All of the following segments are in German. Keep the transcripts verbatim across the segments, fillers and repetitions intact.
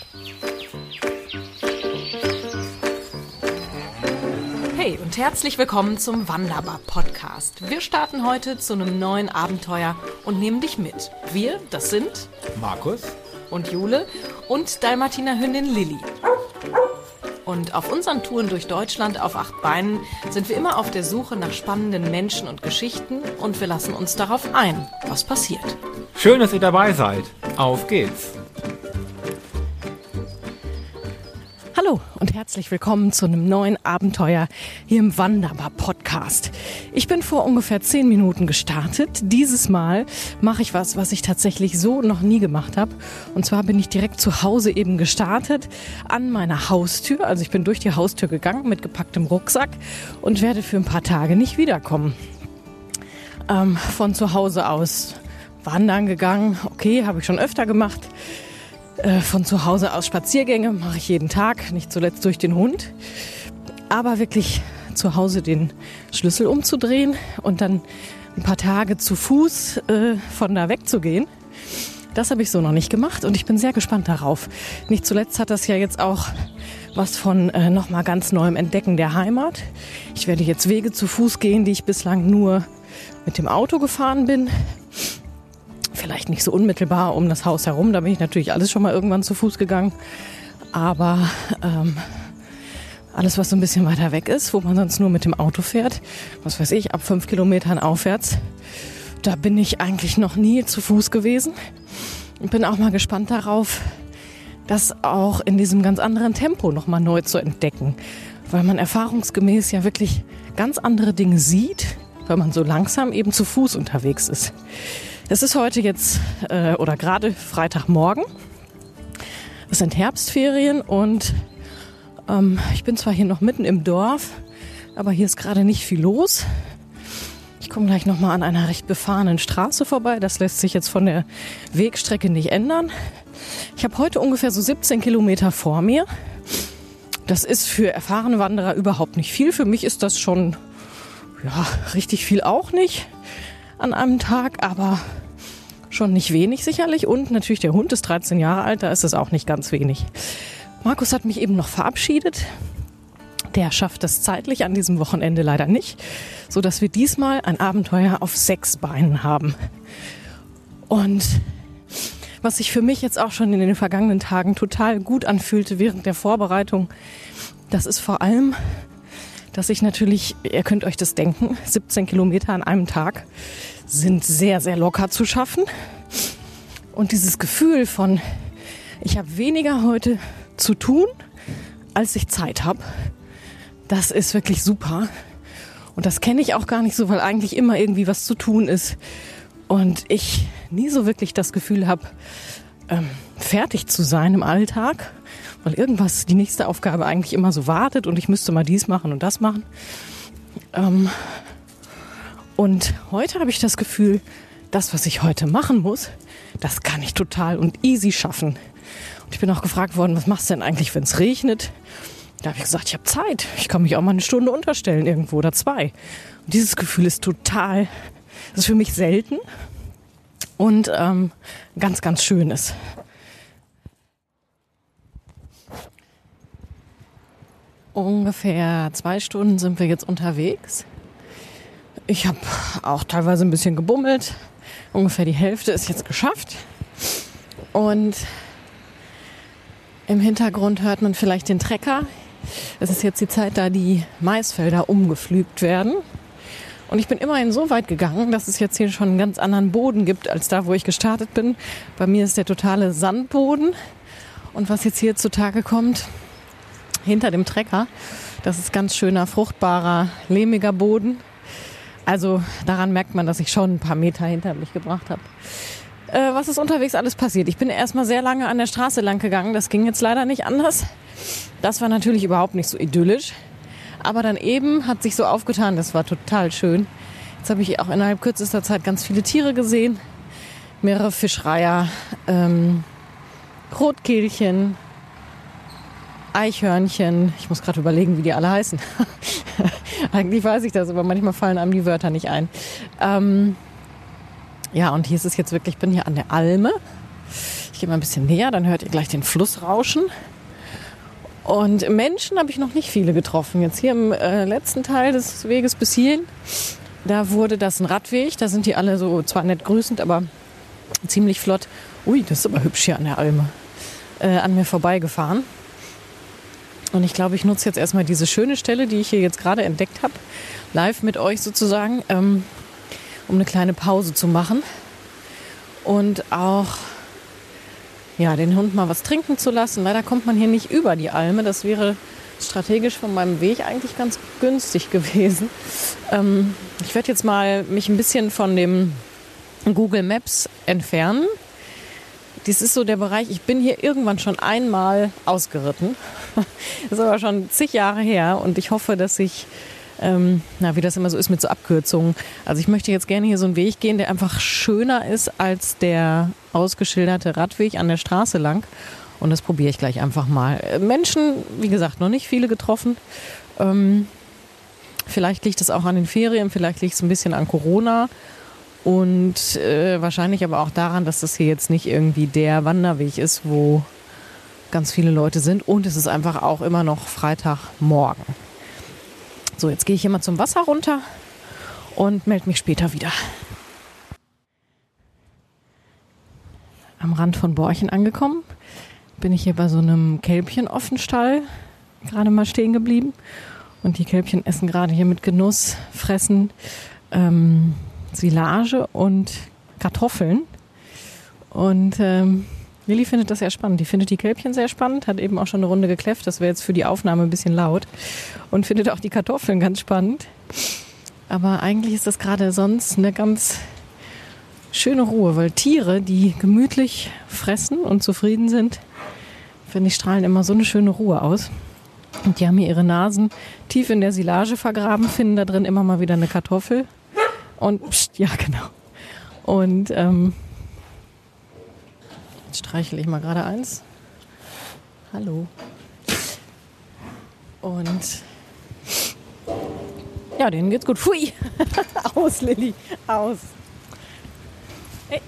Hey und herzlich willkommen zum Wanderbar-Podcast. Wir starten heute zu einem neuen Abenteuer und nehmen dich mit. Wir, das sind Markus und Jule und Dalmatiner-Hündin Lilly. Und auf unseren Touren durch Deutschland auf acht Beinen sind wir immer auf der Suche nach spannenden Menschen und Geschichten und wir lassen uns darauf ein, was passiert. Schön, dass ihr dabei seid. Auf geht's. Hallo und herzlich willkommen zu einem neuen Abenteuer hier im Wanderbar-Podcast. Ich bin vor ungefähr zehn Minuten gestartet. Dieses Mal mache ich was, was ich tatsächlich so noch nie gemacht habe. Und zwar bin ich direkt zu Hause eben gestartet an meiner Haustür. Also ich bin durch die Haustür gegangen mit gepacktem Rucksack und werde für ein paar Tage nicht wiederkommen. Ähm, von zu Hause aus wandern gegangen. Okay, habe ich schon öfter gemacht. Von zu Hause aus Spaziergänge mache ich jeden Tag, nicht zuletzt durch den Hund. Aber wirklich zu Hause den Schlüssel umzudrehen und dann ein paar Tage zu Fuß äh, von da wegzugehen, das habe ich so noch nicht gemacht und ich bin sehr gespannt darauf. Nicht zuletzt hat das ja jetzt auch was von äh, nochmal ganz neuem Entdecken der Heimat. Ich werde jetzt Wege zu Fuß gehen, die ich bislang nur mit dem Auto gefahren bin. Vielleicht nicht so unmittelbar um das Haus herum, da bin ich natürlich alles schon mal irgendwann zu Fuß gegangen. Aber ähm, alles, was so ein bisschen weiter weg ist, wo man sonst nur mit dem Auto fährt, was weiß ich, ab fünf Kilometern aufwärts, da bin ich eigentlich noch nie zu Fuß gewesen. Und bin auch mal gespannt darauf, das auch in diesem ganz anderen Tempo nochmal neu zu entdecken. Weil man erfahrungsgemäß ja wirklich ganz andere Dinge sieht, weil man so langsam eben zu Fuß unterwegs ist. Es ist heute jetzt äh, oder gerade Freitagmorgen. Es sind Herbstferien und ähm, ich bin zwar hier noch mitten im Dorf, aber hier ist gerade nicht viel los. Ich komme gleich nochmal an einer recht befahrenen Straße vorbei. Das lässt sich jetzt von der Wegstrecke nicht ändern. Ich habe heute ungefähr so siebzehn Kilometer vor mir. Das ist für erfahrene Wanderer überhaupt nicht viel. Für mich ist das schon ja, richtig viel auch nicht an einem Tag, aber schon nicht wenig sicherlich. Und natürlich der Hund ist dreizehn Jahre alt, da ist es auch nicht ganz wenig. Markus hat mich eben noch verabschiedet. Der schafft das zeitlich an diesem Wochenende leider nicht, sodass wir diesmal ein Abenteuer auf sechs Beinen haben. Und was sich für mich jetzt auch schon in den vergangenen Tagen total gut anfühlte während der Vorbereitung, das ist vor allem, dass ich natürlich, ihr könnt euch das denken, siebzehn Kilometer an einem Tag sind sehr, sehr locker zu schaffen. Und dieses Gefühl von, ich habe weniger heute zu tun, als ich Zeit habe, das ist wirklich super. Und das kenne ich auch gar nicht so, weil eigentlich immer irgendwie was zu tun ist. Und ich nie so wirklich das Gefühl habe, ähm, fertig zu sein im Alltag. Weil irgendwas, die nächste Aufgabe eigentlich immer so wartet und ich müsste mal dies machen und das machen. Ähm, und heute habe ich das Gefühl, das, was ich heute machen muss, das kann ich total und easy schaffen. Und ich bin auch gefragt worden, was machst du denn eigentlich, wenn es regnet? Da habe ich gesagt, ich habe Zeit. Ich kann mich auch mal eine Stunde unterstellen irgendwo oder zwei. Und dieses Gefühl ist total, das ist für mich selten und ähm, ganz, ganz schönes. Ungefähr zwei Stunden sind wir jetzt unterwegs. Ich habe auch teilweise ein bisschen gebummelt. Ungefähr die Hälfte ist jetzt geschafft. Und im Hintergrund hört man vielleicht den Trecker. Es ist jetzt die Zeit, da die Maisfelder umgepflügt werden. Und ich bin immerhin so weit gegangen, dass es jetzt hier schon einen ganz anderen Boden gibt, als da, wo ich gestartet bin. Bei mir ist der totale Sandboden. Und was jetzt hier zutage kommt, hinter dem Trecker, das ist ganz schöner, fruchtbarer, lehmiger Boden. Also daran merkt man, dass ich schon ein paar Meter hinter mich gebracht habe. Äh, was ist unterwegs alles passiert? Ich bin erstmal sehr lange an der Straße lang gegangen. Das ging jetzt leider nicht anders. Das war natürlich überhaupt nicht so idyllisch. Aber dann eben hat sich so aufgetan, das war total schön. Jetzt habe ich auch innerhalb kürzester Zeit ganz viele Tiere gesehen. Mehrere Fischreiher, ähm, Rotkehlchen, Eichhörnchen. Ich muss gerade überlegen, wie die alle heißen. Eigentlich weiß ich das, aber manchmal fallen einem die Wörter nicht ein. Ähm, ja, und hier ist es jetzt wirklich, ich bin hier an der Alme. Ich gehe mal ein bisschen näher, dann hört ihr gleich den Fluss rauschen. Und Menschen habe ich noch nicht viele getroffen. Jetzt hier im äh, letzten Teil des Weges bis hierhin, da wurde das ein Radweg. Da sind die alle so, zwar nett grüßend, aber ziemlich flott. Ui, das ist aber hübsch hier an der Alme. Äh, an mir vorbeigefahren. Und ich glaube, ich nutze jetzt erstmal diese schöne Stelle, die ich hier jetzt gerade entdeckt habe, live mit euch sozusagen, ähm, um eine kleine Pause zu machen. Und auch ja, den Hund mal was trinken zu lassen. Leider kommt man hier nicht über die Alme. Das wäre strategisch von meinem Weg eigentlich ganz günstig gewesen. Ähm, ich werde jetzt mal mich ein bisschen von dem Google Maps entfernen. Dies ist so der Bereich, ich bin hier irgendwann schon einmal ausgeritten. Das ist aber schon zig Jahre her und ich hoffe, dass ich, ähm, na, wie das immer so ist mit so Abkürzungen. Also ich möchte jetzt gerne hier so einen Weg gehen, der einfach schöner ist als der ausgeschilderte Radweg an der Straße lang. Und das probiere ich gleich einfach mal. Menschen, wie gesagt, noch nicht viele getroffen. Ähm, vielleicht liegt es auch an den Ferien, vielleicht liegt es ein bisschen an Corona. Und äh, wahrscheinlich aber auch daran, dass das hier jetzt nicht irgendwie der Wanderweg ist, wo ganz viele Leute sind. Und es ist einfach auch immer noch Freitagmorgen. So, jetzt gehe ich hier mal zum Wasser runter und melde mich später wieder. Am Rand von Borchen angekommen, bin ich hier bei so einem Kälbchen-Offenstall gerade mal stehen geblieben. Und die Kälbchen essen gerade hier mit Genuss, fressen ähm, Silage und Kartoffeln. Und ähm, Lilly findet das sehr spannend. Die findet die Kälbchen sehr spannend, hat eben auch schon eine Runde gekläfft. Das wäre jetzt für die Aufnahme ein bisschen laut. Und findet auch die Kartoffeln ganz spannend. Aber eigentlich ist das gerade sonst eine ganz schöne Ruhe, weil Tiere, die gemütlich fressen und zufrieden sind, finde ich, strahlen immer so eine schöne Ruhe aus. Und die haben hier ihre Nasen tief in der Silage vergraben, finden da drin immer mal wieder eine Kartoffel. Und, pst, ja genau. Und ähm, jetzt streichle ich mal gerade eins. Hallo. Und ja, denen geht's gut. Pfui. Aus, Lilly. Aus. Hey.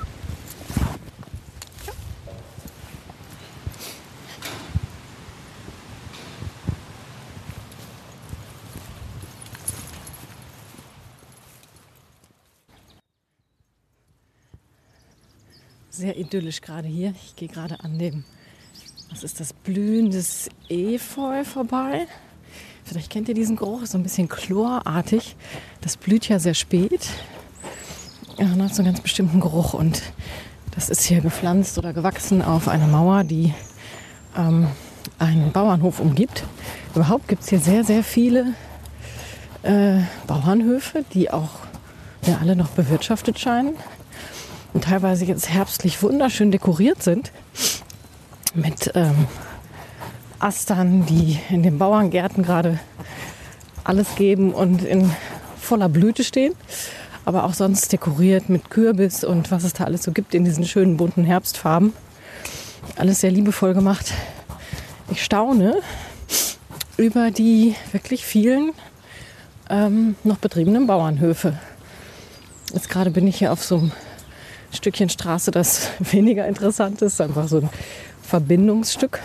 Sehr idyllisch gerade hier. Ich gehe gerade an dem, was ist das, blühendes Efeu vorbei. Vielleicht kennt ihr diesen Geruch, so ein bisschen chlorartig. Das blüht ja sehr spät. Ja, und hat so einen ganz bestimmten Geruch. Und das ist hier gepflanzt oder gewachsen auf einer Mauer, die ähm, einen Bauernhof umgibt. Überhaupt gibt es hier sehr, sehr viele äh, Bauernhöfe, die auch ja, alle noch bewirtschaftet scheinen. Und teilweise jetzt herbstlich wunderschön dekoriert sind mit ähm, Astern, die in den Bauerngärten gerade alles geben und in voller Blüte stehen. Aber auch sonst dekoriert mit Kürbis und was es da alles so gibt in diesen schönen bunten Herbstfarben. Alles sehr liebevoll gemacht. Ich staune über die wirklich vielen ähm, noch betriebenen Bauernhöfe. Jetzt gerade bin ich hier auf so einem Stückchen Straße, das weniger interessant ist, einfach so ein Verbindungsstück.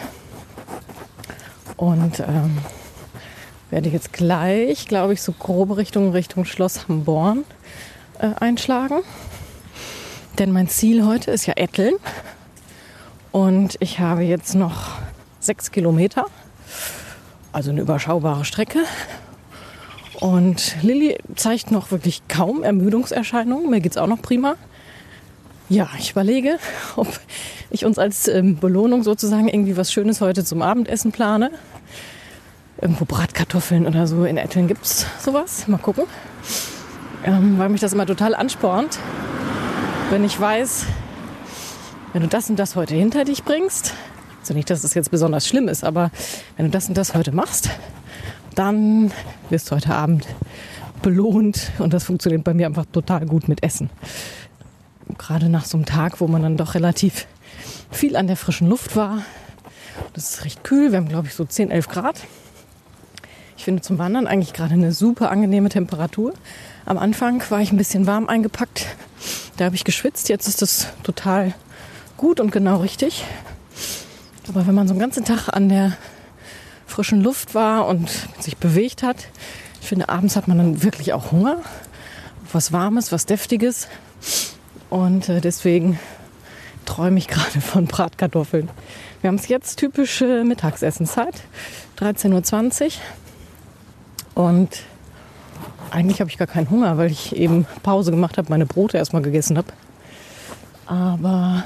Und ähm, werde jetzt gleich, glaube ich, so grobe Richtung, Richtung Schloss Hamborn äh, einschlagen. Denn mein Ziel heute ist ja Etteln. Und ich habe jetzt noch sechs Kilometer, also eine überschaubare Strecke. Und Lilly zeigt noch wirklich kaum Ermüdungserscheinungen. Mir geht es auch noch prima. Ja, ich überlege, ob ich uns als ähm, Belohnung sozusagen irgendwie was Schönes heute zum Abendessen plane. Irgendwo Bratkartoffeln oder so. In Etteln gibt es sowas. Mal gucken. Ähm, weil mich das immer total anspornt, wenn ich weiß, wenn du das und das heute hinter dich bringst, also nicht, dass es jetzt besonders schlimm ist, aber wenn du das und das heute machst, dann wirst du heute Abend belohnt. Und das funktioniert bei mir einfach total gut mit Essen. Gerade nach so einem Tag, wo man dann doch relativ viel an der frischen Luft war. Das ist recht kühl. Wir haben, glaube ich, so zehn, elf Grad. Ich finde zum Wandern eigentlich gerade eine super angenehme Temperatur. Am Anfang war ich ein bisschen warm eingepackt. Da habe ich geschwitzt. Jetzt ist das total gut und genau richtig. Aber wenn man so einen ganzen Tag an der frischen Luft war und sich bewegt hat, ich finde, abends hat man dann wirklich auch Hunger. Was Warmes, was Deftiges. Und äh, deswegen träume ich gerade von Bratkartoffeln. Wir haben es jetzt typische Mittagsessenszeit, dreizehn Uhr zwanzig. Und eigentlich habe ich gar keinen Hunger, weil ich eben Pause gemacht habe, meine Brote erstmal gegessen habe. Aber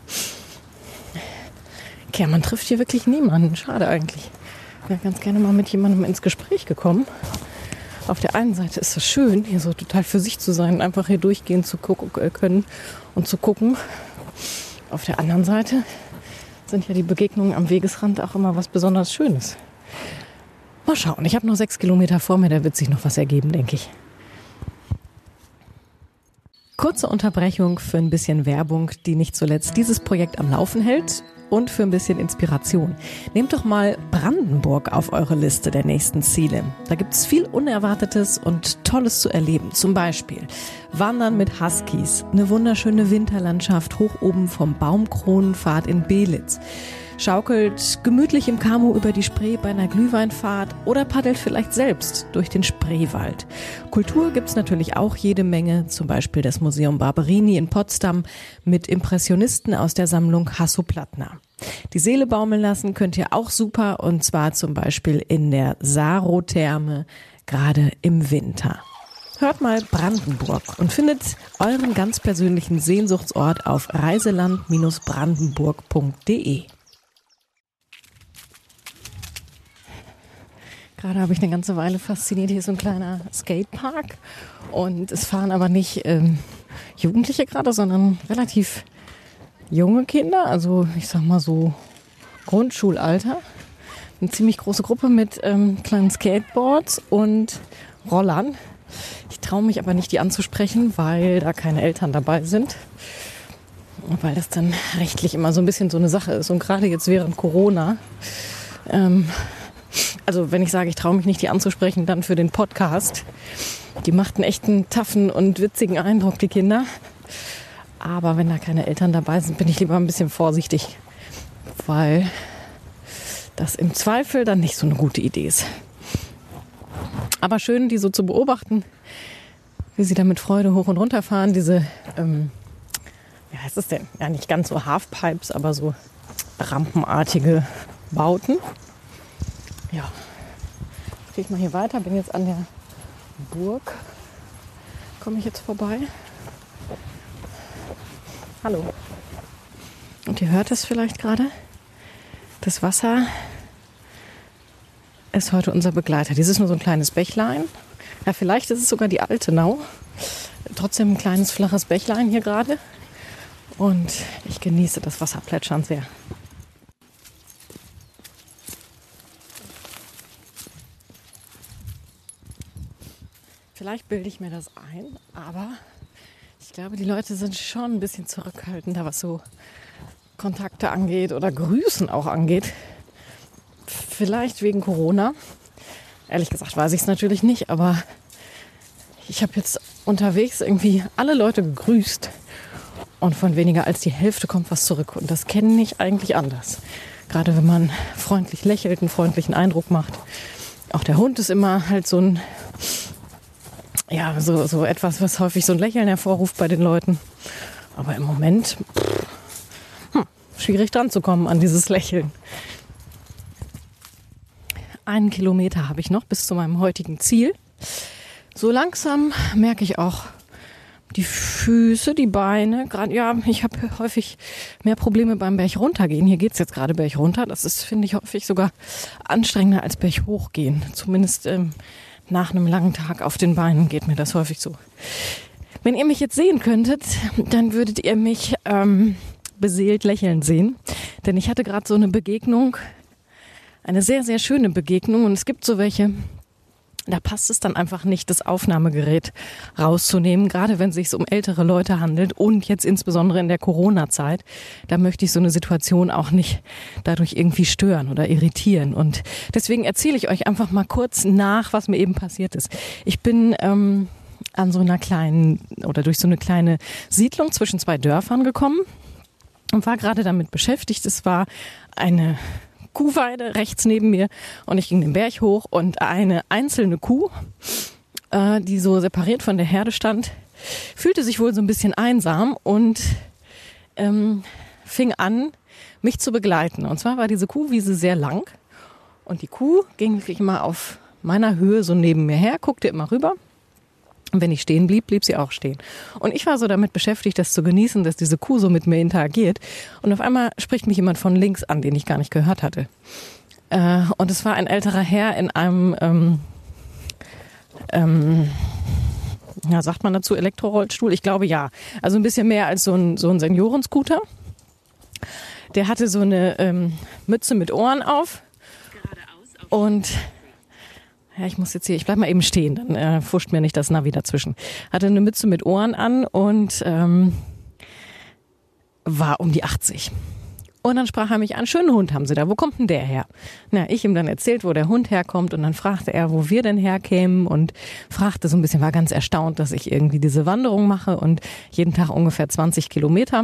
ja, man trifft hier wirklich niemanden. Schade eigentlich. Ich wäre ganz gerne mal mit jemandem ins Gespräch gekommen. Auf der einen Seite ist es schön, hier so total für sich zu sein, einfach hier durchgehen zu gucken, können und zu gucken. Auf der anderen Seite sind ja die Begegnungen am Wegesrand auch immer was besonders Schönes. Mal schauen, ich habe noch sechs Kilometer vor mir, da wird sich noch was ergeben, denke ich. Kurze Unterbrechung für ein bisschen Werbung, die nicht zuletzt dieses Projekt am Laufen hält. Und für ein bisschen Inspiration. Nehmt doch mal Brandenburg auf eure Liste der nächsten Ziele. Da gibt es viel Unerwartetes und Tolles zu erleben. Zum Beispiel Wandern mit Huskies, eine wunderschöne Winterlandschaft hoch oben vom Baumkronenpfad in Belitz. Schaukelt gemütlich im Kanu über die Spree bei einer Glühweinfahrt oder paddelt vielleicht selbst durch den Spreewald. Kultur gibt's natürlich auch jede Menge, zum Beispiel das Museum Barberini in Potsdam mit Impressionisten aus der Sammlung Hasso-Plattner. Die Seele baumeln lassen könnt ihr auch super, und zwar zum Beispiel in der Sarotherme, gerade im Winter. Hört mal Brandenburg und findet euren ganz persönlichen Sehnsuchtsort auf reiseland Bindestrich brandenburg punkt de. Gerade habe ich eine ganze Weile fasziniert. Hier ist so ein kleiner Skatepark und es fahren aber nicht ähm, Jugendliche gerade, sondern relativ junge Kinder, also ich sag mal so Grundschulalter. Eine ziemlich große Gruppe mit ähm, kleinen Skateboards und Rollern. Ich traue mich aber nicht, die anzusprechen, weil da keine Eltern dabei sind. Weil das dann rechtlich immer so ein bisschen so eine Sache ist. Und gerade jetzt während Corona, ähm, also wenn ich sage, ich traue mich nicht, die anzusprechen, dann für den Podcast. Die machten echt einen taffen und witzigen Eindruck, die Kinder. Aber wenn da keine Eltern dabei sind, bin ich lieber ein bisschen vorsichtig. Weil das im Zweifel dann nicht so eine gute Idee ist. Aber schön, die so zu beobachten, wie sie da mit Freude hoch und runter fahren. Diese, ähm, wie heißt es denn? Ja, nicht ganz so Halfpipes, aber so rampenartige Bauten. Ja, jetzt gehe ich mal hier weiter, bin jetzt an der Burg. Komme ich jetzt vorbei? Hallo. Und ihr hört es vielleicht gerade? Das Wasser ist heute unser Begleiter. Dies ist nur so ein kleines Bächlein. Ja, vielleicht ist es sogar die Altenau. Trotzdem ein kleines, flaches Bächlein hier gerade. Und ich genieße das Wasserplätschern sehr. Vielleicht bilde ich mir das ein, aber ich glaube, die Leute sind schon ein bisschen zurückhaltender, was so Kontakte angeht oder Grüßen auch angeht. Vielleicht wegen Corona. Ehrlich gesagt weiß ich es natürlich nicht, aber ich habe jetzt unterwegs irgendwie alle Leute gegrüßt und von weniger als die Hälfte kommt was zurück. Und das kenne ich eigentlich anders. Gerade wenn man freundlich lächelt, einen freundlichen Eindruck macht. Auch der Hund ist immer halt so ein, ja, so, so etwas, was häufig so ein Lächeln hervorruft bei den Leuten. Aber im Moment, pff, hm, schwierig dran zu kommen an dieses Lächeln. Einen Kilometer habe ich noch bis zu meinem heutigen Ziel. So langsam merke ich auch die Füße, die Beine. Gerade, ja, ich habe häufig mehr Probleme beim Berg runtergehen. Hier geht es jetzt gerade Berg runter. Das ist, finde ich, häufig sogar anstrengender als Berg hochgehen. Zumindest ähm, nach einem langen Tag auf den Beinen geht mir das häufig so. Wenn ihr mich jetzt sehen könntet, dann würdet ihr mich ähm, beseelt lächeln sehen. Denn ich hatte gerade so eine Begegnung, eine sehr, sehr schöne Begegnung. Und es gibt so welche, da passt es dann einfach nicht, das Aufnahmegerät rauszunehmen. Gerade wenn es sich um ältere Leute handelt und jetzt insbesondere in der Corona-Zeit. Da möchte ich so eine Situation auch nicht dadurch irgendwie stören oder irritieren. Und deswegen erzähle ich euch einfach mal kurz nach, was mir eben passiert ist. Ich bin ähm, an so einer kleinen oder durch so eine kleine Siedlung zwischen zwei Dörfern gekommen. und war gerade damit beschäftigt. Es war eine Kuhweide rechts neben mir und ich ging den Berg hoch und eine einzelne Kuh, äh, die so separiert von der Herde stand, fühlte sich wohl so ein bisschen einsam und ähm, fing an, mich zu begleiten. Und zwar war diese Kuhwiese sehr lang und die Kuh ging wirklich immer auf meiner Höhe so neben mir her, guckte immer rüber. Und wenn ich stehen blieb, blieb sie auch stehen. Und ich war so damit beschäftigt, das zu genießen, dass diese Kuh so mit mir interagiert. Und auf einmal spricht mich jemand von links an, den ich gar nicht gehört hatte. Äh, und es war ein älterer Herr in einem, ähm, ähm, ja, sagt man dazu, Elektrorollstuhl? Ich glaube ja. Also ein bisschen mehr als so ein, so ein Seniorenscooter. Der hatte so eine ähm, Mütze mit Ohren auf. Und ja, ich muss jetzt hier, ich bleib mal eben stehen, dann äh, fuscht mir nicht das Navi dazwischen. Hatte eine Mütze mit Ohren an und ähm, war um die achtzig. Und dann sprach er mich an, schönen Hund haben Sie da, wo kommt denn der her? Na, ich ihm dann erzählt, wo der Hund herkommt und dann fragte er, wo wir denn herkämen und fragte so ein bisschen, war ganz erstaunt, dass ich irgendwie diese Wanderung mache und jeden Tag ungefähr zwanzig Kilometer.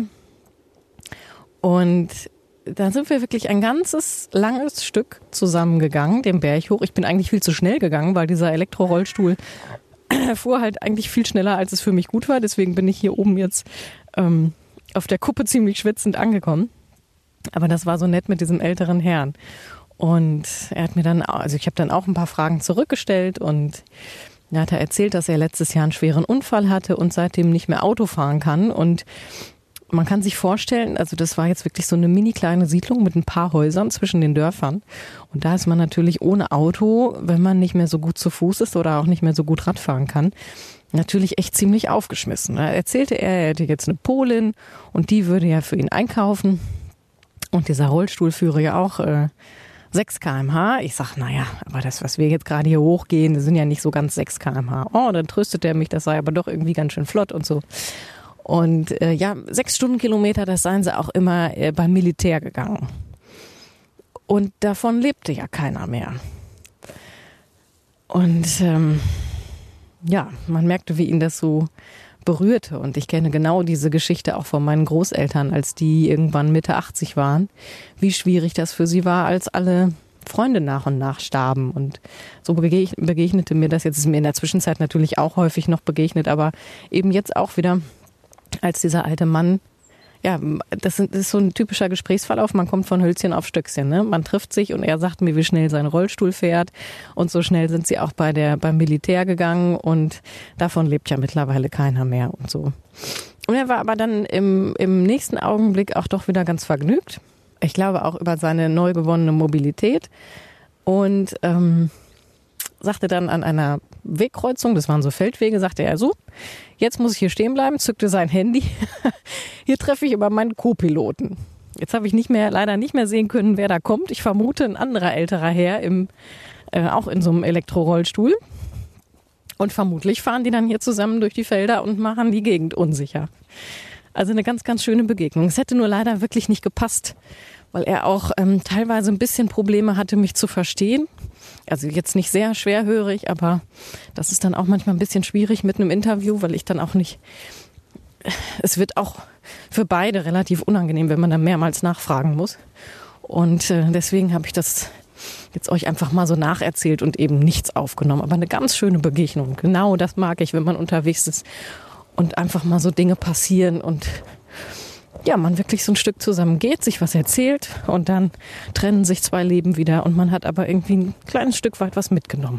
Und da sind wir wirklich ein ganzes langes Stück zusammengegangen, den Berg hoch. Ich bin eigentlich viel zu schnell gegangen, weil dieser Elektrorollstuhl fuhr halt eigentlich viel schneller, als es für mich gut war. Deswegen bin ich hier oben jetzt ähm, auf der Kuppe ziemlich schwitzend angekommen. Aber das war so nett mit diesem älteren Herrn. Und er hat mir dann, also ich habe dann auch ein paar Fragen zurückgestellt und er hat erzählt, dass er letztes Jahr einen schweren Unfall hatte und seitdem nicht mehr Auto fahren kann. Und man kann sich vorstellen, also das war jetzt wirklich so eine mini kleine Siedlung mit ein paar Häusern zwischen den Dörfern. Und da ist man natürlich ohne Auto, wenn man nicht mehr so gut zu Fuß ist oder auch nicht mehr so gut Radfahren kann, natürlich echt ziemlich aufgeschmissen. Da erzählte er, er hätte jetzt eine Polin und die würde ja für ihn einkaufen. Und dieser Rollstuhl führe ja auch äh, sechs Kilometer pro Stunde. Ich sag, naja, aber das, was wir jetzt gerade hier hochgehen, das sind ja nicht so ganz sechs Kilometer pro Stunde. Oh, dann tröstet er mich, das sei aber doch irgendwie ganz schön flott und so. Und äh, ja, sechs Stundenkilometer, das seien sie auch immer äh, beim Militär gegangen. Und davon lebte ja keiner mehr. Und ähm, ja, man merkte, wie ihn das so berührte. Und ich kenne genau diese Geschichte auch von meinen Großeltern, als die irgendwann Mitte achtzig waren, wie schwierig das für sie war, als alle Freunde nach und nach starben. Und so begegnete mir das jetzt, ist mir in der Zwischenzeit natürlich auch häufig noch begegnet, aber eben jetzt auch wieder, als dieser alte Mann, ja, das ist so ein typischer Gesprächsverlauf, man kommt von Hölzchen auf Stöckchen, ne? Man trifft sich und er sagt mir, wie schnell sein Rollstuhl fährt und so schnell sind sie auch bei der, beim Militär gegangen und davon lebt ja mittlerweile keiner mehr und so. Und er war aber dann im, im nächsten Augenblick auch doch wieder ganz vergnügt. Ich glaube auch über seine neu gewonnene Mobilität und ähm, sagte dann an einer Wegkreuzung, das waren so Feldwege, sagte er so, jetzt muss ich hier stehen bleiben, zückte sein Handy. Hier treffe ich aber meinen Co-Piloten. Jetzt habe ich nicht mehr, leider nicht mehr sehen können, wer da kommt. Ich vermute ein anderer älterer Herr, im, äh, auch in so einem Elektrorollstuhl. Und vermutlich fahren die dann hier zusammen durch die Felder und machen die Gegend unsicher. Also eine ganz, ganz schöne Begegnung. Es hätte nur leider wirklich nicht gepasst, weil er auch ähm, teilweise ein bisschen Probleme hatte, mich zu verstehen. Also jetzt nicht sehr schwerhörig, aber das ist dann auch manchmal ein bisschen schwierig mit einem Interview, weil ich dann auch nicht, es wird auch für beide relativ unangenehm, wenn man dann mehrmals nachfragen muss. Und äh, deswegen habe ich das jetzt euch einfach mal so nacherzählt und eben nichts aufgenommen. Aber eine ganz schöne Begegnung. Genau das mag ich, wenn man unterwegs ist und einfach mal so Dinge passieren und ja, man wirklich so ein Stück zusammen geht, sich was erzählt und dann trennen sich zwei Leben wieder und man hat aber irgendwie ein kleines Stück weit was mitgenommen.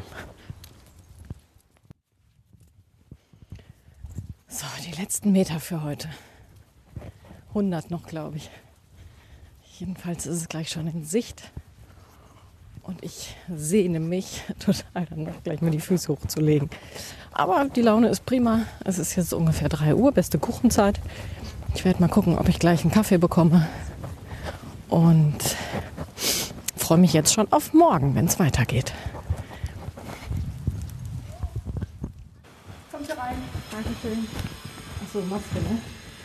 So, die letzten Meter für heute. hundert noch, glaube ich. Jedenfalls ist es gleich schon in Sicht. Und ich sehne mich total danach, gleich mal die Füße hochzulegen. Aber die Laune ist prima. Es ist jetzt ungefähr drei Uhr, beste Kuchenzeit. Ich werde mal gucken, ob ich gleich einen Kaffee bekomme. Und freue mich jetzt schon auf morgen, wenn es weitergeht. Kommt ihr rein. Dankeschön. Achso, Maske, ne?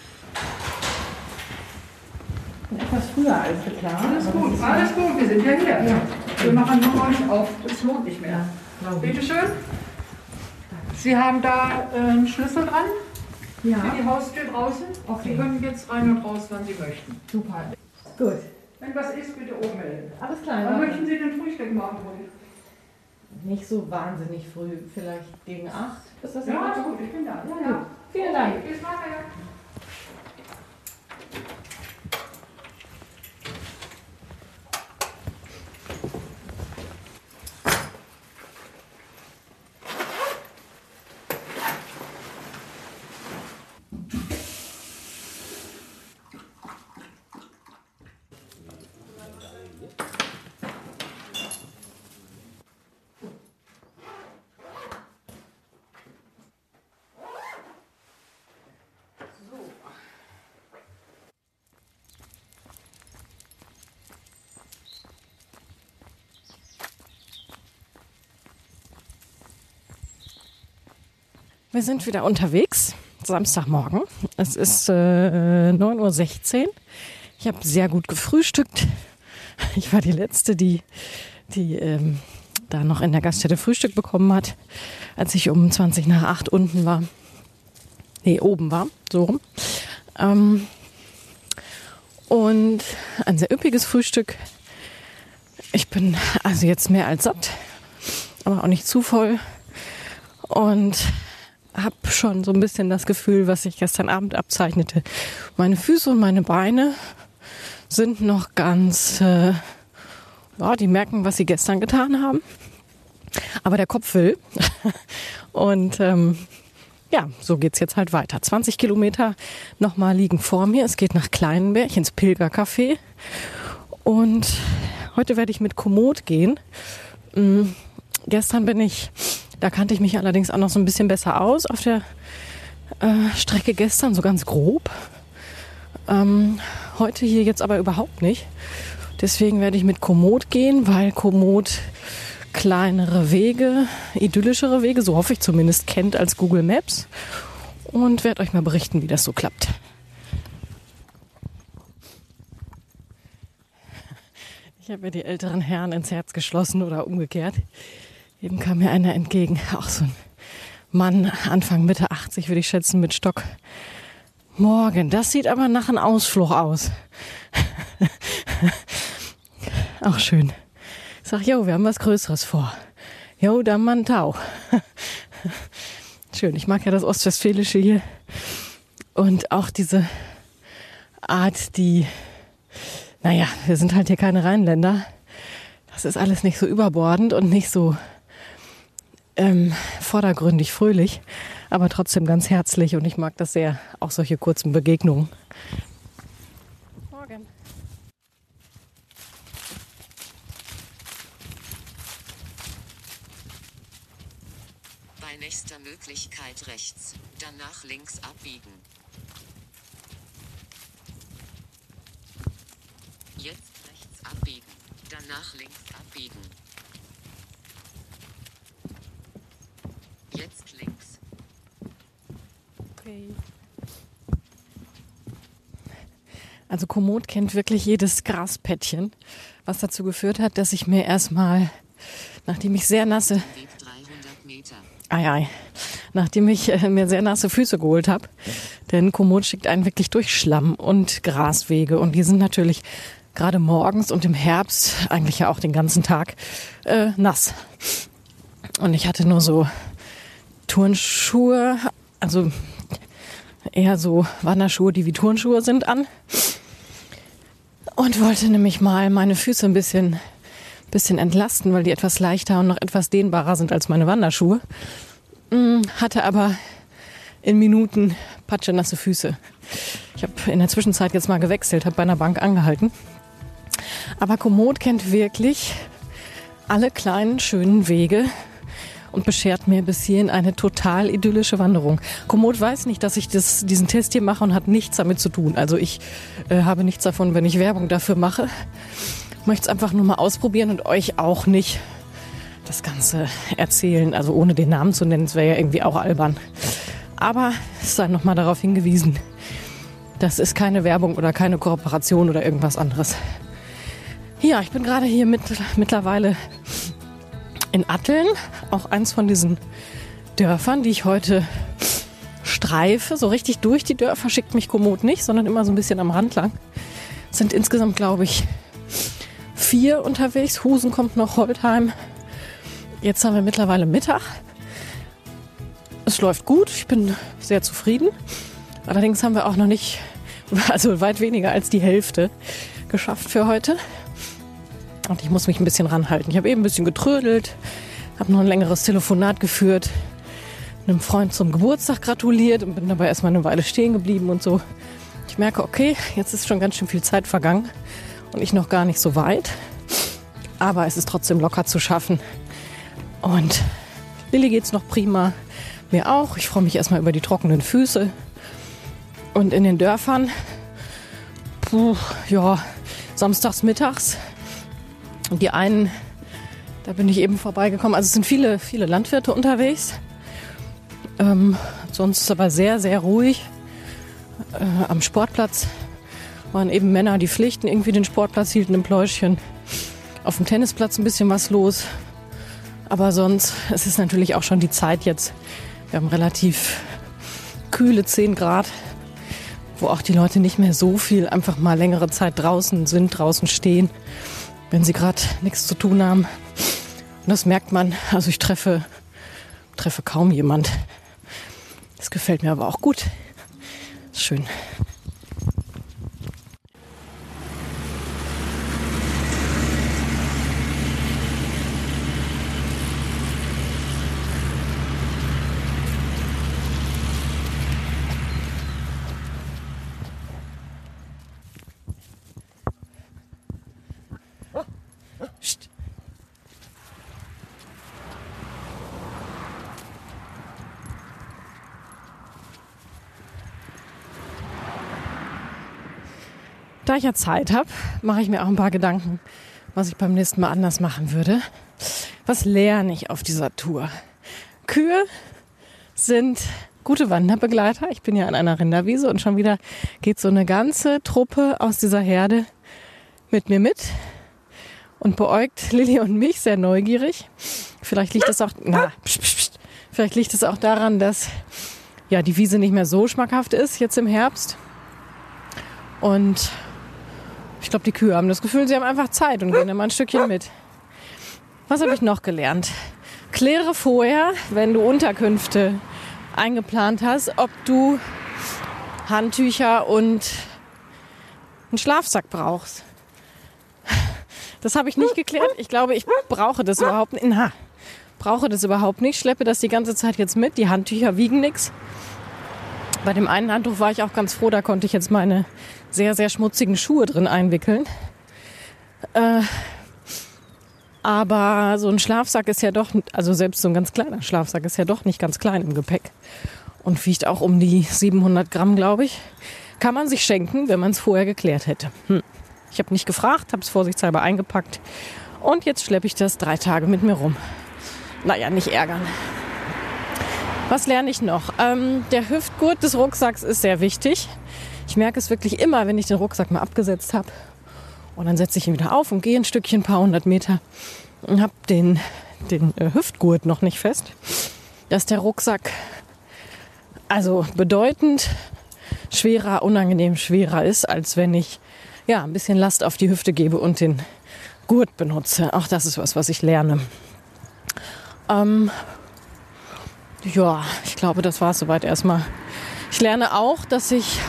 Etwas früher als geplant. Alles gut, alles gut, wir sind ja hier. Ja. Wir machen noch mal nicht auf, das lohnt nicht mehr. Ja, bitte schön. Sie haben da äh, einen Schlüssel dran. Für Ja, die Haustür draußen. Okay. Sie können jetzt rein und raus, wann Sie möchten. super. Gut. Wenn was ist, bitte oben melden. Alles klar. Wann ja. möchten Sie denn Frühstück machen? Nicht so wahnsinnig früh, vielleicht gegen acht. Ist das Ja, in ist Ordnung? gut, ich bin da. Ja, Gut. ja. Vielen Dank. Okay, bis nachher. Wir sind wieder unterwegs, Samstagmorgen. Es ist äh, neun Uhr sechzehn. Ich habe sehr gut gefrühstückt. Ich war die Letzte, die, die ähm, da noch in der Gaststätte Frühstück bekommen hat, als ich um zwanzig nach acht unten war. Nee, oben war, so rum. Ähm, und ein sehr üppiges Frühstück. Ich bin also jetzt mehr als satt, aber auch nicht zu voll. Und habe schon so ein bisschen das Gefühl, was sich gestern Abend abzeichnete. Meine Füße und meine Beine sind noch ganz, äh, ja, die merken, was sie gestern getan haben. Aber der Kopf will. Und ähm, ja, so geht's jetzt halt weiter. zwanzig Kilometer nochmal liegen vor mir. Es geht nach Kleinenberg ins Pilgercafé. Und heute werde ich mit Komoot gehen. Ähm, gestern bin ich... Da kannte ich mich allerdings auch noch so ein bisschen besser aus auf der äh, Strecke gestern, so ganz grob. Ähm, heute hier jetzt aber überhaupt nicht. Deswegen werde ich mit Komoot gehen, weil Komoot kleinere Wege, idyllischere Wege, so hoffe ich zumindest, kennt als Google Maps. Und werde euch mal berichten, wie das so klappt. Ich habe mir die älteren Herren ins Herz geschlossen oder umgekehrt. Eben kam mir einer entgegen, auch so ein Mann, Anfang, Mitte achtzig würde ich schätzen, mit Stock. Morgen, das sieht aber nach einem Ausflug aus. Auch schön. Ich sag, jo, wir haben was Größeres vor. Jo, da Mantau. Schön, ich mag ja das Ostwestfälische hier. Und auch diese Art, die, naja, wir sind halt hier keine Rheinländer. Das ist alles nicht so überbordend und nicht so Ähm, vordergründig fröhlich, aber trotzdem ganz herzlich und ich mag das sehr, auch solche kurzen Begegnungen. Morgen. Bei nächster Möglichkeit rechts, danach links abbiegen. Jetzt rechts abbiegen, danach links abbiegen. Jetzt links. Okay. Also Komoot kennt wirklich jedes Grasplättchen, was dazu geführt hat, dass ich mir erstmal, nachdem ich sehr nasse, Weg dreihundert Meter. ei, ei, nachdem ich äh, mir sehr nasse Füße geholt habe, denn Komoot schickt einen wirklich durch Schlamm und Graswege und die sind natürlich gerade morgens und im Herbst, eigentlich ja auch den ganzen Tag, äh, nass. Und ich hatte nur so Turnschuhe, also eher so Wanderschuhe, die wie Turnschuhe sind, an. Und wollte nämlich mal meine Füße ein bisschen, bisschen entlasten, weil die etwas leichter und noch etwas dehnbarer sind als meine Wanderschuhe. Hatte aber in Minuten patschenasse Füße. Ich habe in der Zwischenzeit jetzt mal gewechselt, habe bei einer Bank angehalten. Aber Komoot kennt wirklich alle kleinen, schönen Wege und beschert mir bis hierhin eine total idyllische Wanderung. Komoot weiß nicht, dass ich das, diesen Test hier mache und hat nichts damit zu tun. Also ich äh, habe nichts davon, wenn ich Werbung dafür mache. Ich möchte es einfach nur mal ausprobieren und euch auch nicht das Ganze erzählen. Also ohne den Namen zu nennen, das wäre ja irgendwie auch albern. Aber es sei nochmal darauf hingewiesen, das ist keine Werbung oder keine Kooperation oder irgendwas anderes. Ja, ich bin gerade hier mit, mittlerweile in Atteln, auch eins von diesen Dörfern, die ich heute streife. So richtig durch die Dörfer schickt mich Komoot nicht, sondern immer so ein bisschen am Rand lang. Es sind insgesamt, glaube ich, vier unterwegs. Husen kommt noch, Holtheim. Jetzt haben wir mittlerweile Mittag. Es läuft gut, ich bin sehr zufrieden. Allerdings haben wir auch noch nicht, also weit weniger als die Hälfte geschafft für heute. Und ich muss mich ein bisschen ranhalten. Ich habe eben ein bisschen getrödelt, habe noch ein längeres Telefonat geführt, einem Freund zum Geburtstag gratuliert und bin dabei erstmal eine Weile stehen geblieben und so. Ich merke, okay, jetzt ist schon ganz schön viel Zeit vergangen und ich noch gar nicht so weit. Aber es ist trotzdem locker zu schaffen. Und Lilly geht's noch prima. Mir auch. Ich freue mich erstmal über die trockenen Füße. Und in den Dörfern, puh, ja, samstags mittags. Und die einen, da bin ich eben vorbeigekommen. Also es sind viele, viele Landwirte unterwegs. Ähm, sonst aber sehr, sehr ruhig. Äh, am Sportplatz waren eben Männer, die pflichten irgendwie den Sportplatz, hielten im Pläuschchen. Auf dem Tennisplatz ein bisschen was los. Aber sonst, es ist natürlich auch schon die Zeit jetzt. Wir haben relativ kühle zehn Grad, wo auch die Leute nicht mehr so viel einfach mal längere Zeit draußen sind, draußen stehen, wenn sie gerade nichts zu tun haben. Und das merkt man. Also ich treffe, treffe kaum jemand. Das gefällt mir aber auch gut. Ist schön. Psst. Da ich ja Zeit habe, mache ich mir auch ein paar Gedanken, was ich beim nächsten Mal anders machen würde. Was lerne ich auf dieser Tour? Kühe sind gute Wanderbegleiter. Ich bin ja an einer Rinderwiese und schon wieder geht so eine ganze Truppe aus dieser Herde mit mir mit und beäugt Lilly und mich sehr neugierig. Vielleicht liegt es auch, na, pst, pst, pst. Vielleicht liegt es auch daran, dass ja die Wiese nicht mehr so schmackhaft ist jetzt im Herbst. Und ich glaube, die Kühe haben das Gefühl, sie haben einfach Zeit und gehen immer ein Stückchen mit. Was habe ich noch gelernt? Kläre vorher, wenn du Unterkünfte eingeplant hast, ob du Handtücher und einen Schlafsack brauchst. Das habe ich nicht geklärt. Ich glaube, ich brauche das überhaupt nicht. Na, brauche das überhaupt nicht. Schleppe das die ganze Zeit jetzt mit. Die Handtücher wiegen nichts. Bei dem einen Handtuch war ich auch ganz froh, da konnte ich jetzt meine sehr, sehr schmutzigen Schuhe drin einwickeln. Äh, aber so ein Schlafsack ist ja doch, also selbst so ein ganz kleiner Schlafsack ist ja doch nicht ganz klein im Gepäck und wiegt auch um die siebenhundert Gramm, glaube ich. Kann man sich schenken, wenn man es vorher geklärt hätte. Hm. Ich habe nicht gefragt, habe es vorsichtshalber eingepackt und jetzt schleppe ich das drei Tage mit mir rum. Naja, nicht ärgern. Was lerne ich noch? Ähm, der Hüftgurt des Rucksacks ist sehr wichtig. Ich merke es wirklich immer, wenn ich den Rucksack mal abgesetzt habe. Und dann setze ich ihn wieder auf und gehe ein Stückchen, ein paar hundert Meter und habe den, den äh, Hüftgurt noch nicht fest. Dass der Rucksack also bedeutend schwerer, unangenehm schwerer ist, als wenn ich ja, ein bisschen Last auf die Hüfte gebe und den Gurt benutze. Auch das ist was, was ich lerne. Ähm, ja, ich glaube, das war es soweit erstmal. Ich lerne auch, dass ich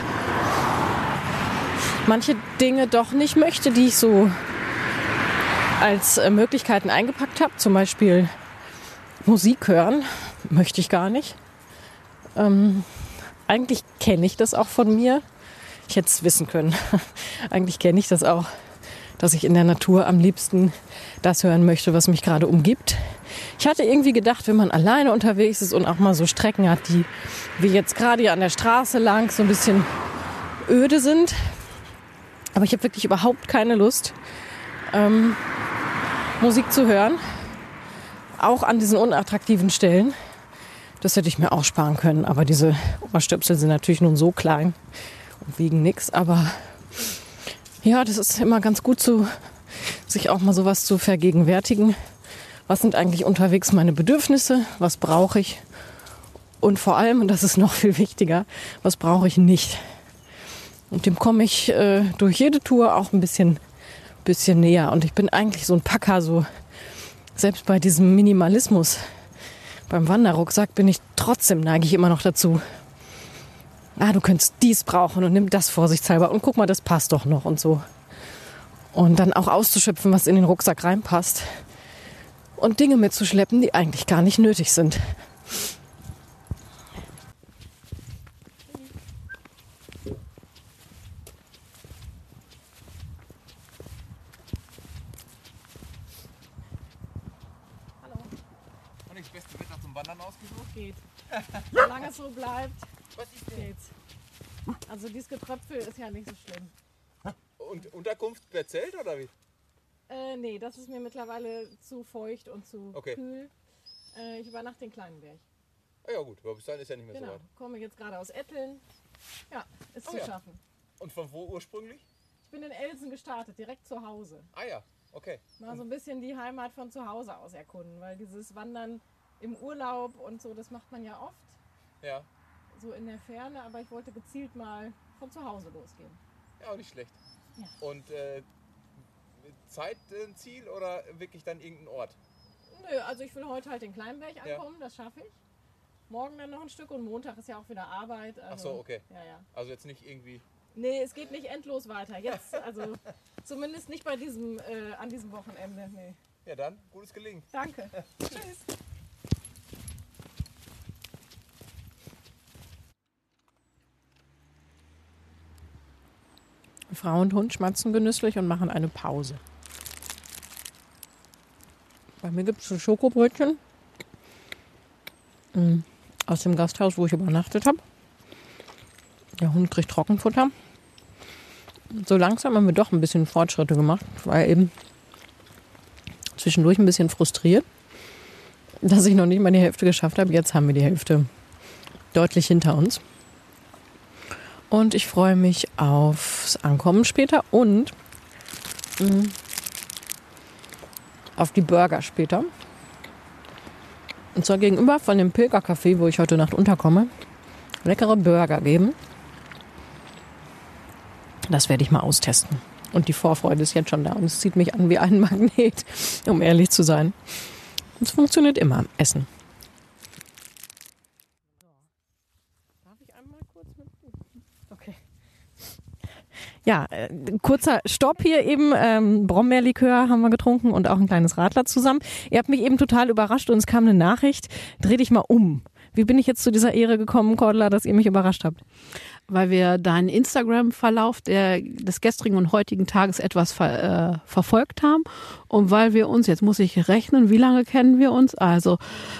manche Dinge doch nicht möchte, die ich so als äh, Möglichkeiten eingepackt habe. Zum Beispiel Musik hören möchte ich gar nicht. Ähm, eigentlich kenne ich das auch von mir. Ich hätte es wissen können. Eigentlich kenne ich das auch, dass ich in der Natur am liebsten das hören möchte, was mich gerade umgibt. Ich hatte irgendwie gedacht, wenn man alleine unterwegs ist und auch mal so Strecken hat, die wie jetzt gerade hier an der Straße lang so ein bisschen öde sind. Aber ich habe wirklich überhaupt keine Lust, ähm, Musik zu hören. Auch an diesen unattraktiven Stellen. Das hätte ich mir auch sparen können. Aber diese Ohrstöpsel sind natürlich nun so klein und wiegen nichts. Aber ja, das ist immer ganz gut, zu, sich auch mal sowas zu vergegenwärtigen. Was sind eigentlich unterwegs meine Bedürfnisse? Was brauche ich? Und vor allem, und das ist noch viel wichtiger, was brauche ich nicht? Und dem komme ich äh, durch jede Tour auch ein bisschen, bisschen näher. Und ich bin eigentlich so ein Packer, so selbst bei diesem Minimalismus. Beim Wanderrucksack bin ich trotzdem, neige ich immer noch dazu. Ah, du könntest dies brauchen und nimm das vorsichtshalber. Und guck mal, das passt doch noch und so. Und dann auch auszuschöpfen, was in den Rucksack reinpasst. Und Dinge mitzuschleppen, die eigentlich gar nicht nötig sind. Das beste Wetter zum Wandern ausgesucht? Geht. Solange es so bleibt, geht's. Also dieses Getröpfel ist ja nicht so schlimm. Und Unterkunft per Zelt oder wie? Äh, nee, das ist mir mittlerweile zu feucht und zu Okay. kühl. Äh, ich übernachte in Kleinenberg. Ah ja gut, aber bis dahin ist ja nicht mehr Genau, so weit. komme jetzt gerade aus Etteln. Ja, ist Oh zu ja. schaffen. Und von wo ursprünglich? Ich bin in Elsen gestartet, direkt zu Hause. Ah ja, okay. Mal so ein bisschen die Heimat von zu Hause aus erkunden, weil dieses Wandern im Urlaub und so, das macht man ja oft, Ja, so in der Ferne, aber ich wollte gezielt mal von zu Hause losgehen. ja, auch nicht schlecht. Ja. Und äh, Zeit ein Ziel oder wirklich dann irgendein Ort? Nö, also ich will heute halt in Kleinberg Ja. ankommen, das schaffe ich. Morgen dann noch ein Stück und Montag ist ja auch wieder Arbeit. Also, Ach so, okay. Ja, ja. Also jetzt nicht irgendwie... Nee, es geht nicht endlos weiter. Jetzt, also zumindest nicht bei diesem, äh, an diesem Wochenende. Nee. Ja dann, gutes Gelingen. Danke. Tschüss. Frau und Hund schmatzen genüsslich und machen eine Pause. Bei mir gibt es ein Schokobrötchen mm, aus dem Gasthaus, wo ich übernachtet habe. Der Hund kriegt Trockenfutter. So langsam haben wir doch ein bisschen Fortschritte gemacht. Ich war eben zwischendurch ein bisschen frustriert, dass ich noch nicht mal die Hälfte geschafft habe. Jetzt haben wir die Hälfte deutlich hinter uns. Und ich freue mich aufs Ankommen später und mh, auf die Burger später. Und zwar gegenüber von dem Pilgercafé, wo ich heute Nacht unterkomme, leckere Burger geben. Das werde ich mal austesten. Und die Vorfreude ist jetzt schon da und es zieht mich an wie ein Magnet, um ehrlich zu sein. Es funktioniert immer, Essen. Darf ich einmal kurz mit? Okay. Ja, äh, kurzer Stopp hier eben. Ähm, Brombeerlikör haben wir getrunken und auch ein kleines Radler zusammen. Ihr habt mich eben total überrascht und es kam eine Nachricht. Dreh dich mal um. Wie bin ich jetzt zu dieser Ehre gekommen, Cordula, dass ihr mich überrascht habt? Weil wir deinen Instagram-Verlauf der, des gestrigen und heutigen Tages etwas ver, äh, verfolgt haben und weil wir uns, jetzt muss ich rechnen, wie lange kennen wir uns? Also,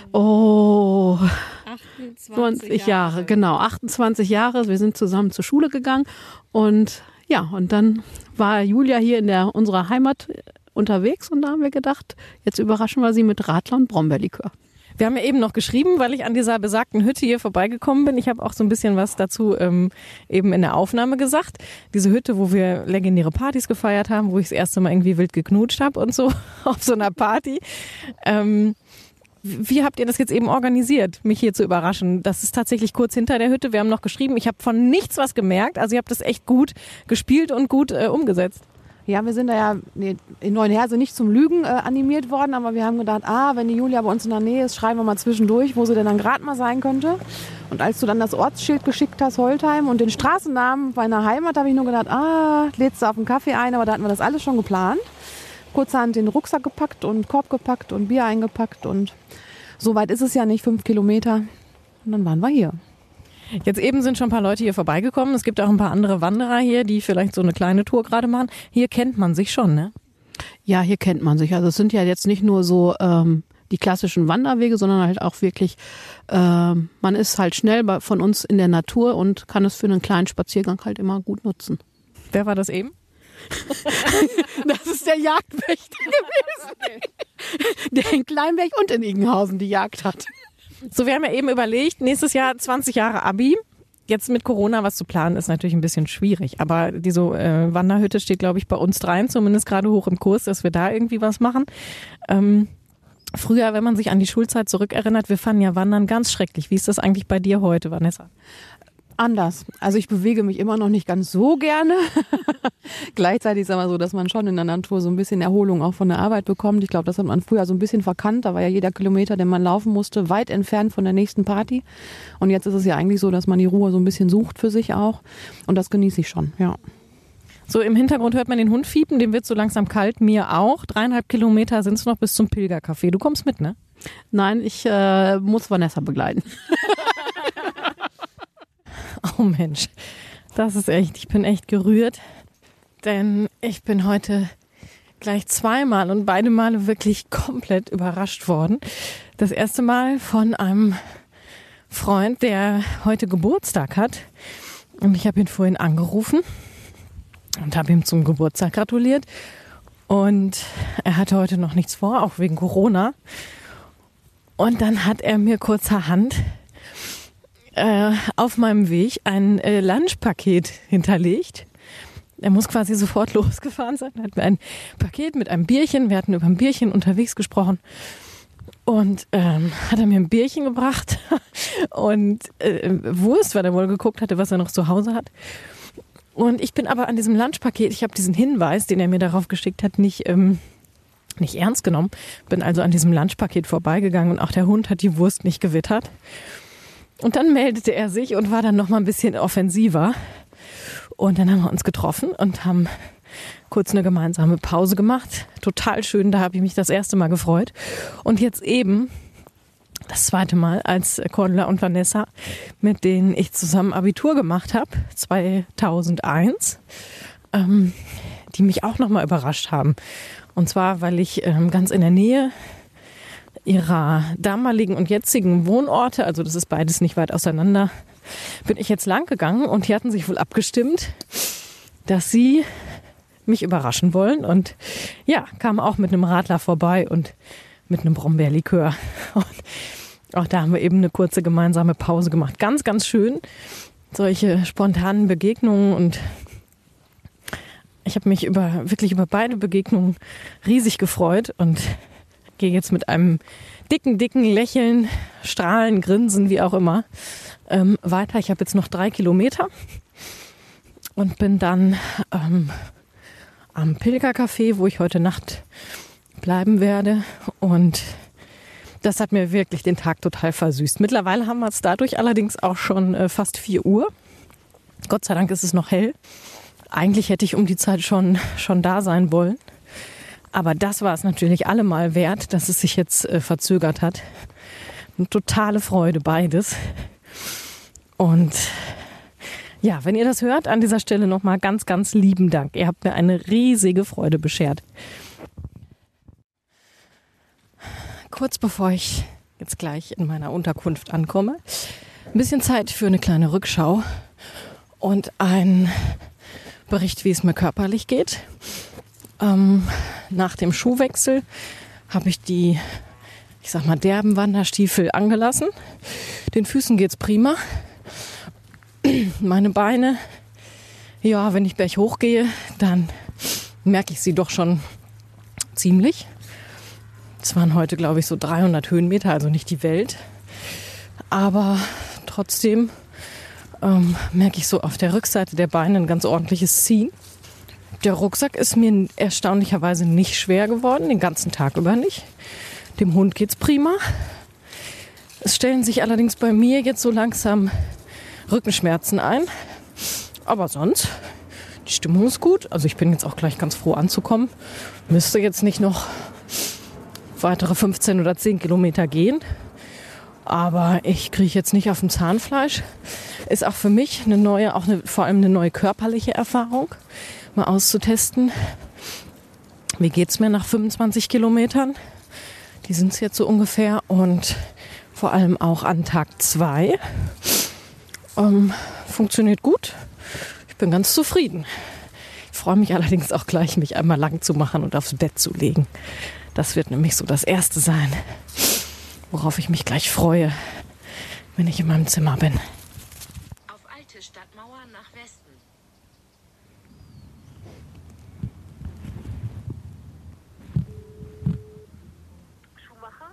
oh, achtundzwanzig Jahre. Jahre, genau, achtundzwanzig Jahre. Wir sind zusammen zur Schule gegangen und ja, und dann war Julia hier in der unserer Heimat unterwegs und da haben wir gedacht, jetzt überraschen wir sie mit Radler und Brombeerlikör. Wir haben ja eben noch geschrieben, weil ich an dieser besagten Hütte hier vorbeigekommen bin. Ich habe auch so ein bisschen was dazu ähm, eben in der Aufnahme gesagt. Diese Hütte, wo wir legendäre Partys gefeiert haben, wo ich das erste Mal irgendwie wild geknutscht habe und so auf so einer Party. Ähm, wie habt ihr das jetzt eben organisiert, mich hier zu überraschen? Das ist tatsächlich kurz hinter der Hütte. Wir haben noch geschrieben, ich habe von nichts was gemerkt. Also ihr habt das echt gut gespielt und gut äh, umgesetzt. Ja, wir sind da ja nee, in Neuenherse nicht zum Lügen äh, animiert worden, aber wir haben gedacht, ah, wenn die Julia bei uns in der Nähe ist, schreiben wir mal zwischendurch, wo sie denn dann gerade mal sein könnte. Und als du dann das Ortsschild geschickt hast, Holtheim, und den Straßennamen meiner Heimat, habe ich nur gedacht, ah, lädst du auf einen Kaffee ein, aber da hatten wir das alles schon geplant. Kurzerhand den Rucksack gepackt und Korb gepackt und Bier eingepackt und so weit ist es ja nicht, fünf Kilometer. Und dann waren wir hier. Jetzt eben sind schon ein paar Leute hier vorbeigekommen. Es gibt auch ein paar andere Wanderer hier, die vielleicht so eine kleine Tour gerade machen. Hier kennt man sich schon, ne? Ja, hier kennt man sich. Also es sind ja jetzt nicht nur so ähm, die klassischen Wanderwege, sondern halt auch wirklich, ähm, man ist halt schnell bei, von uns in der Natur und kann es für einen kleinen Spaziergang halt immer gut nutzen. Wer war das eben? Das ist der Jagdwächter gewesen, okay. Der in Kleinberg und in Igenhausen die Jagd hat. So, wir haben ja eben überlegt, nächstes Jahr zwanzig Jahre Abi. Jetzt mit Corona was zu planen, ist natürlich ein bisschen schwierig. Aber diese äh, Wanderhütte steht, glaube ich, bei uns dreien zumindest gerade hoch im Kurs, dass wir da irgendwie was machen. Ähm, Früher, wenn man sich an die Schulzeit zurückerinnert, wir fanden ja Wandern ganz schrecklich. Wie ist das eigentlich bei dir heute, Vanessa? Anders. Also ich bewege mich immer noch nicht ganz so gerne. Gleichzeitig ist es aber so, dass man schon in der Natur so ein bisschen Erholung auch von der Arbeit bekommt. Ich glaube, das hat man früher so ein bisschen verkannt. Da war ja jeder Kilometer, den man laufen musste, weit entfernt von der nächsten Party. Und jetzt ist es ja eigentlich so, dass man die Ruhe so ein bisschen sucht für sich auch. Und das genieße ich schon, ja. So im Hintergrund hört man den Hund fiepen, dem wird so langsam kalt, mir auch. Dreieinhalb Kilometer sind es noch bis zum Pilgercafé. Du kommst mit, ne? Nein, ich äh, muss Vanessa begleiten. Oh Mensch, das ist echt, ich bin echt gerührt, denn ich bin heute gleich zweimal und beide Male wirklich komplett überrascht worden. Das erste Mal von einem Freund, der heute Geburtstag hat, und ich habe ihn vorhin angerufen und habe ihm zum Geburtstag gratuliert, und er hatte heute noch nichts vor, auch wegen Corona, und dann hat er mir kurzerhand Äh, auf meinem Weg ein äh, Lunchpaket hinterlegt. Er muss quasi sofort losgefahren sein. Er hat mir ein Paket mit einem Bierchen. Wir hatten über ein Bierchen unterwegs gesprochen. Und ähm, hat er mir ein Bierchen gebracht und äh, Wurst, weil er wohl geguckt hatte, was er noch zu Hause hat. Und ich bin aber an diesem Lunchpaket, ich habe diesen Hinweis, den er mir darauf geschickt hat, nicht, ähm, nicht ernst genommen. Bin also an diesem Lunchpaket vorbeigegangen und auch der Hund hat die Wurst nicht gewittert. Und dann meldete er sich und war dann noch mal ein bisschen offensiver. Und dann haben wir uns getroffen und haben kurz eine gemeinsame Pause gemacht. Total schön, da habe ich mich das erste Mal gefreut. Und jetzt eben das zweite Mal, als Cordula und Vanessa, mit denen ich zusammen Abitur gemacht habe, zweitausendeins, ähm, die mich auch noch mal überrascht haben. Und zwar, weil ich ähm, ganz in der Nähe ihrer damaligen und jetzigen Wohnorte, also das ist beides nicht weit auseinander, bin ich jetzt lang gegangen und die hatten sich wohl abgestimmt, dass sie mich überraschen wollen, und ja, kamen auch mit einem Radler vorbei und mit einem Brombeerlikör. Und auch da haben wir eben eine kurze gemeinsame Pause gemacht. Ganz, ganz schön, solche spontanen Begegnungen, und ich habe mich über wirklich über beide Begegnungen riesig gefreut und gehe jetzt mit einem dicken, dicken Lächeln, Strahlen, Grinsen, wie auch immer, ähm, weiter. Ich habe jetzt noch drei Kilometer und bin dann ähm, am Pilgercafé, wo ich heute Nacht bleiben werde. Und das hat mir wirklich den Tag total versüßt. Mittlerweile haben wir es dadurch allerdings auch schon äh, fast vier Uhr. Gott sei Dank ist es noch hell. Eigentlich hätte ich um die Zeit schon, schon da sein wollen. Aber das war es natürlich allemal wert, dass es sich jetzt äh, verzögert hat. Eine totale Freude, beides. Und ja, wenn ihr das hört, an dieser Stelle nochmal ganz, ganz lieben Dank. Ihr habt mir eine riesige Freude beschert. Kurz bevor ich jetzt gleich in meiner Unterkunft ankomme, ein bisschen Zeit für eine kleine Rückschau und ein Bericht, wie es mir körperlich geht. Ähm, nach dem Schuhwechsel habe ich die, ich sag mal, derben Wanderstiefel angelassen. Den Füßen geht's prima. Meine Beine, ja, wenn ich berghoch gehe, dann merke ich sie doch schon ziemlich. Es waren heute, glaube ich, so dreihundert Höhenmeter, also nicht die Welt. Aber trotzdem ähm, merke ich so auf der Rückseite der Beine ein ganz ordentliches Ziehen. Der Rucksack ist mir erstaunlicherweise nicht schwer geworden, den ganzen Tag über nicht. Dem Hund geht's prima. Es stellen sich allerdings bei mir jetzt so langsam Rückenschmerzen ein. Aber sonst, die Stimmung ist gut. Also ich bin jetzt auch gleich ganz froh anzukommen. Müsste jetzt nicht noch weitere fünfzehn oder zehn Kilometer gehen. Aber ich kriege jetzt nicht auf dem Zahnfleisch. Ist auch für mich eine neue, auch eine, vor allem eine neue körperliche Erfahrung, mal auszutesten. Wie geht's mir nach fünfundzwanzig Kilometern? Die sind es jetzt so ungefähr. Und vor allem auch an Tag zwei. Ähm, funktioniert gut. Ich bin ganz zufrieden. Ich freue mich allerdings auch gleich, mich einmal lang zu machen und aufs Bett zu legen. Das wird nämlich so das Erste sein, worauf ich mich gleich freue, wenn ich in meinem Zimmer bin. Auf alte Stadtmauer nach Westen. Schumacher?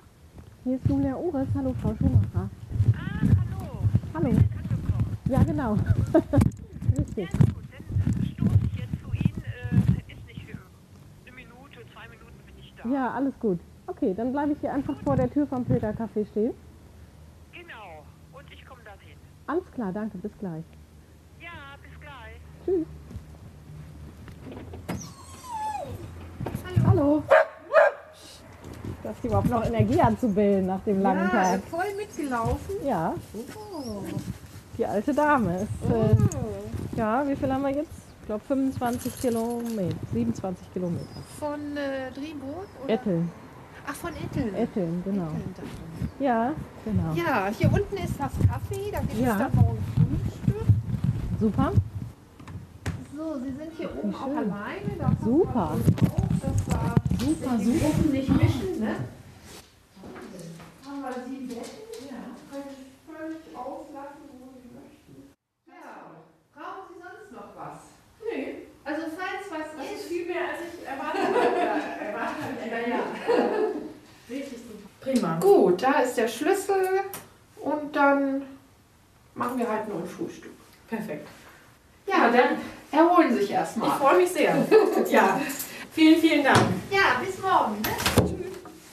hier ist Julia Ures. Hallo, Frau Schumacher. Ah, hallo. Hallo. Ja, genau. Richtig. Ja, gut, dann stoße ich jetzt zu Ihnen. Äh, ist nicht für eine Minute, zwei Minuten bin ich da. Ja, alles gut. Okay, dann bleibe ich hier einfach vor der Tür vom Pilgercafé stehen. Genau. Und ich komme dann hin. Alles klar, danke, bis gleich. Ja, bis gleich. Tschüss. Hallo. Dass die überhaupt noch Energie hat zu bilden nach dem langen Ja, Tag. voll mitgelaufen. Ja, Oh. die alte Dame ist. Äh, ja, wie viel haben wir jetzt? Ich glaube fünfundzwanzig Kilometer, siebenundzwanzig Kilometer. Von äh, Driburg? Oder? Etteln, Ach, von Etteln. Etteln, genau. Etteln, dachte ich. Ja, genau. Ja, hier unten ist das Kaffee, da gibt Ja. es dann morgen Frühstück. Super. So, Sie sind hier oben auch schön. alleine. Da kommt Super. man auch. Das war super, super. Gruppen nicht mischen, ne? Haben wir sieben Betten? Ja. Können Sie völlig auslassen, wo Sie möchten. Ja. Brauchen Sie sonst noch was? Nee. Also falls was das ist. Das ist viel mehr, als ich erwartet habe. Ja, ja. Richtig super. Prima. Gut, da ist der Schlüssel und dann machen wir halt nur ein Frühstück. Perfekt. Ja, dann erholen Sie sich erstmal. Ich freue mich sehr. Ja, vielen, vielen Dank. Ja, bis morgen. Ne? Tschüss.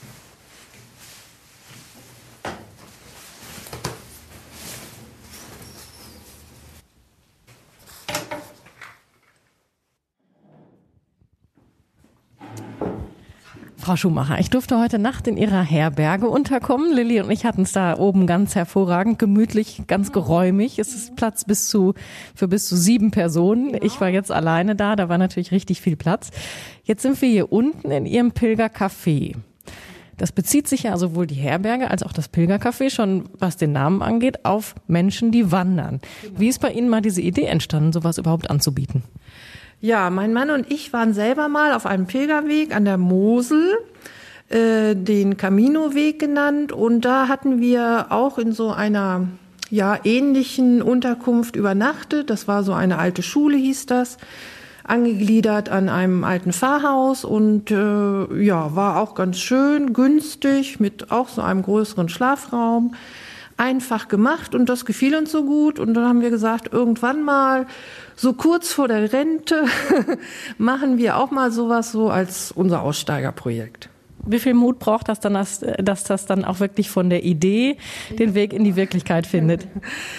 Frau Schumacher, ich durfte heute Nacht in Ihrer Herberge unterkommen. Lilly und ich hatten es da oben ganz hervorragend, gemütlich, ganz geräumig. Es ist Platz bis zu, für bis zu sieben Personen. Genau. Ich war jetzt alleine da, da war natürlich richtig viel Platz. Jetzt sind wir hier unten in Ihrem Pilgercafé. Das bezieht sich ja sowohl die Herberge als auch das Pilgercafé schon, was den Namen angeht, auf Menschen, die wandern. Genau. Wie ist bei Ihnen mal diese Idee entstanden, sowas überhaupt anzubieten? Ja, mein Mann und ich waren selber mal auf einem Pilgerweg an der Mosel, äh, den Camino-Weg genannt. Und da hatten wir auch in so einer ja, ähnlichen Unterkunft übernachtet. Das war so eine alte Schule, hieß das, angegliedert an einem alten Pfarrhaus. Und äh, ja, war auch ganz schön, günstig, mit auch so einem größeren Schlafraum. Einfach gemacht und das gefiel uns so gut. Und dann haben wir gesagt, irgendwann mal, so kurz vor der Rente, machen wir auch mal sowas so als unser Aussteigerprojekt. Wie viel Mut braucht das dann, dass, dass das dann auch wirklich von der Idee den Weg in die Wirklichkeit findet?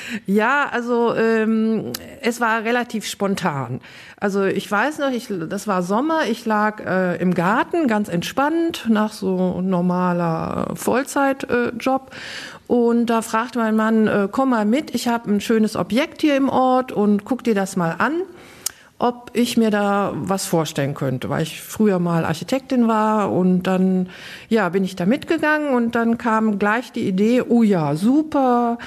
Ja, also ähm, es war relativ spontan. Also ich weiß noch, ich, das war Sommer, ich lag äh, im Garten, ganz entspannt, nach so normaler Vollzeitjob. Äh, Und da fragte mein Mann, äh, komm mal mit, ich habe ein schönes Objekt hier im Ort und guck dir das mal an, ob ich mir da was vorstellen könnte, weil ich früher mal Architektin war. Und dann ja, bin ich da mitgegangen und dann kam gleich die Idee, oh ja, super,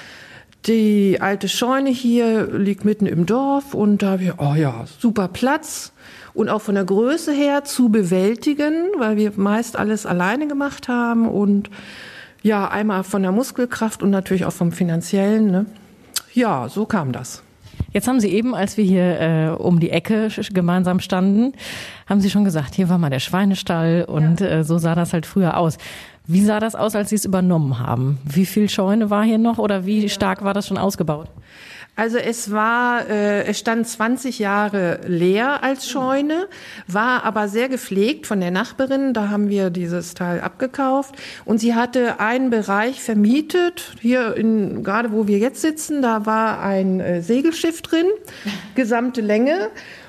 die alte Scheune hier liegt mitten im Dorf und da wir, oh ja, super Platz und auch von der Größe her zu bewältigen, weil wir meist alles alleine gemacht haben und ja, einmal von der Muskelkraft und natürlich auch vom Finanziellen. Ne? Ja, so kam das. Jetzt haben Sie eben, als wir hier äh, um die Ecke gemeinsam standen, haben Sie schon gesagt, hier war mal der Schweinestall und ja. äh, so sah das halt früher aus. Wie sah das aus, als Sie es übernommen haben? Wie viel Scheune war hier noch oder wie ja. stark war das schon ausgebaut? Also es war, äh, es stand zwanzig Jahre leer als Scheune, war aber sehr gepflegt von der Nachbarin. Da haben wir dieses Teil abgekauft und sie hatte einen Bereich vermietet. Hier in, gerade wo wir jetzt sitzen, da war ein äh, Segelschiff drin, gesamte Länge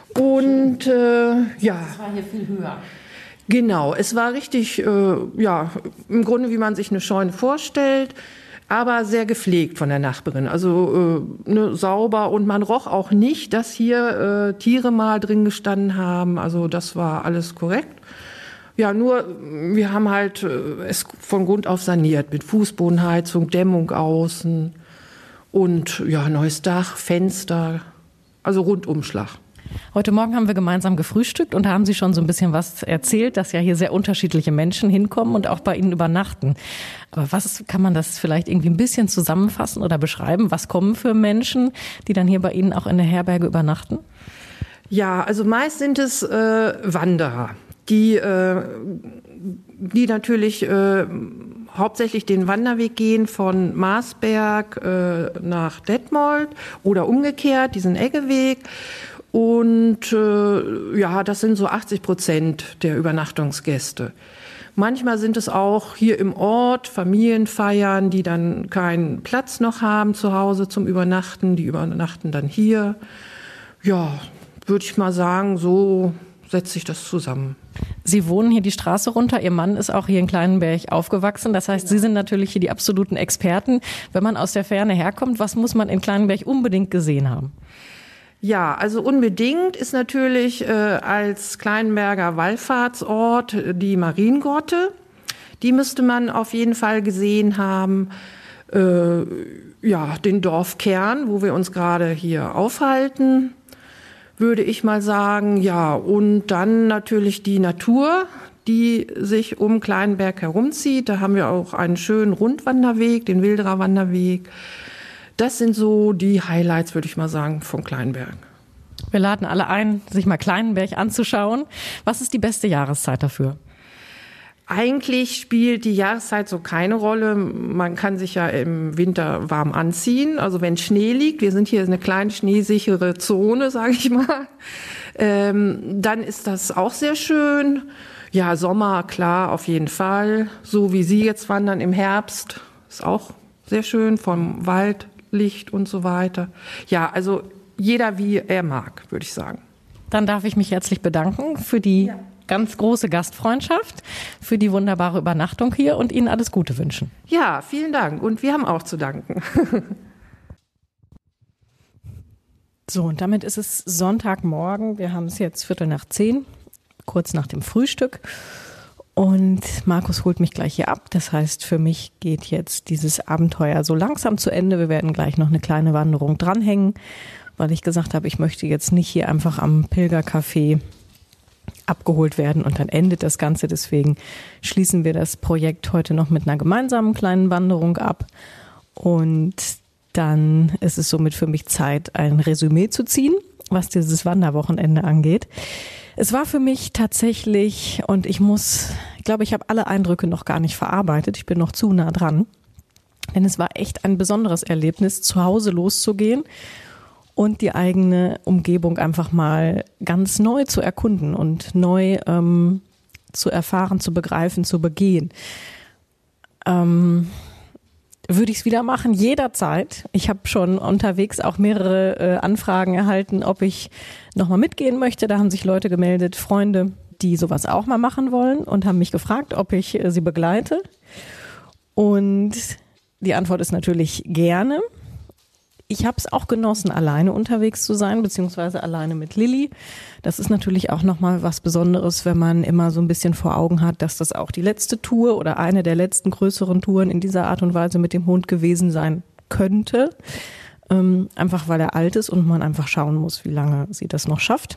und äh, ja. Das war hier viel höher. Genau, es war richtig, äh, ja, im Grunde wie man sich eine Scheune vorstellt. Aber sehr gepflegt von der Nachbarin, also äh, ne, sauber und man roch auch nicht, dass hier äh, Tiere mal drin gestanden haben, also das war alles korrekt. Ja, nur wir haben halt äh, es von Grund auf saniert mit Fußbodenheizung, Dämmung außen und ja, neues Dach, Fenster, also Rundumschlag. Heute Morgen haben wir gemeinsam gefrühstückt und da haben Sie schon so ein bisschen was erzählt, dass ja hier sehr unterschiedliche Menschen hinkommen und auch bei Ihnen übernachten. Aber was kann man das vielleicht irgendwie ein bisschen zusammenfassen oder beschreiben? Was kommen für Menschen, die dann hier bei Ihnen auch in der Herberge übernachten? Ja, also meist sind es äh, Wanderer, die, äh, die natürlich äh, hauptsächlich den Wanderweg gehen von Marsberg äh, nach Detmold oder umgekehrt, diesen Eggeweg. Und äh, ja, das sind so achtzig Prozent der Übernachtungsgäste. Manchmal sind es auch hier im Ort Familienfeiern, die dann keinen Platz noch haben zu Hause zum Übernachten. Die übernachten dann hier. Ja, würde ich mal sagen, so setzt sich das zusammen. Sie wohnen hier die Straße runter. Ihr Mann ist auch hier in Kleinenberg aufgewachsen. Das heißt, Sie sind natürlich hier die absoluten Experten. Wenn man aus der Ferne herkommt, was muss man in Kleinenberg unbedingt gesehen haben? Ja, also unbedingt ist natürlich äh, als Kleinenberger Wallfahrtsort die Mariengrotte. Die müsste man auf jeden Fall gesehen haben. Äh, ja, den Dorfkern, wo wir uns gerade hier aufhalten, würde ich mal sagen. Ja, und dann natürlich die Natur, die sich um Kleinenberg herumzieht. Da haben wir auch einen schönen Rundwanderweg, den Wilderer Wanderweg. Das sind so die Highlights, würde ich mal sagen, von Kleinenberg. Wir laden alle ein, sich mal Kleinenberg anzuschauen. Was ist die beste Jahreszeit dafür? Eigentlich spielt die Jahreszeit so keine Rolle. Man kann sich ja im Winter warm anziehen. Also wenn Schnee liegt, wir sind hier eine kleine schneesichere Zone, sage ich mal, ähm, dann ist das auch sehr schön. Ja, Sommer, klar, auf jeden Fall. So wie Sie jetzt wandern im Herbst, ist auch sehr schön, vom Wald. Licht und so weiter. Ja, also jeder wie er mag, würde ich sagen. Dann darf ich mich herzlich bedanken für die ja. ganz große Gastfreundschaft, für die wunderbare Übernachtung hier und Ihnen alles Gute wünschen. Ja, vielen Dank und wir haben auch zu danken. So, und damit ist es Sonntagmorgen. Wir haben es jetzt Viertel nach zehn, kurz nach dem Frühstück. Und Markus holt mich gleich hier ab. Das heißt, für mich geht jetzt dieses Abenteuer so langsam zu Ende. Wir werden gleich noch eine kleine Wanderung dranhängen, weil ich gesagt habe, ich möchte jetzt nicht hier einfach am Pilgercafé abgeholt werden und dann endet das Ganze. Deswegen schließen wir das Projekt heute noch mit einer gemeinsamen kleinen Wanderung ab. Und dann ist es somit für mich Zeit, ein Resümee zu ziehen, was dieses Wanderwochenende angeht. Es war für mich tatsächlich, und ich muss, ich glaube, ich habe alle Eindrücke noch gar nicht verarbeitet. Ich bin noch zu nah dran. Denn es war echt ein besonderes Erlebnis, zu Hause loszugehen und die eigene Umgebung einfach mal ganz neu zu erkunden und neu ähm, zu erfahren, zu begreifen, zu begehen. Ähm, Würde ich es wieder machen, jederzeit. Ich habe schon unterwegs auch mehrere äh, Anfragen erhalten, ob ich nochmal mitgehen möchte. Da haben sich Leute gemeldet, Freunde, die sowas auch mal machen wollen und haben mich gefragt, ob ich äh, sie begleite. Und die Antwort ist natürlich gerne. Ich habe es auch genossen, alleine unterwegs zu sein, beziehungsweise alleine mit Lilly. Das ist natürlich auch nochmal was Besonderes, wenn man immer so ein bisschen vor Augen hat, dass das auch die letzte Tour oder eine der letzten größeren Touren in dieser Art und Weise mit dem Hund gewesen sein könnte. Ähm, einfach weil er alt ist und man einfach schauen muss, wie lange sie das noch schafft.